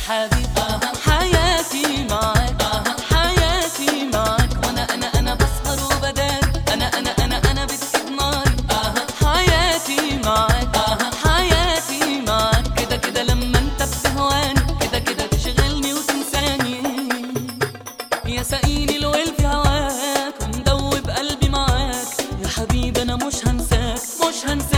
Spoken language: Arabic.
حبيب حياتي معاك حياتي معاك، وانا انا بسهر وبداري، انا بتسيب ناري. حياتي معاك حياتي معاك، كده كده لما انت بتهواني، كده كده تشغلني وتنساني. يا سقيني الويل في هواك ومدوب قلبي معاك، يا حبيبي انا مش هنساك مش هنساك.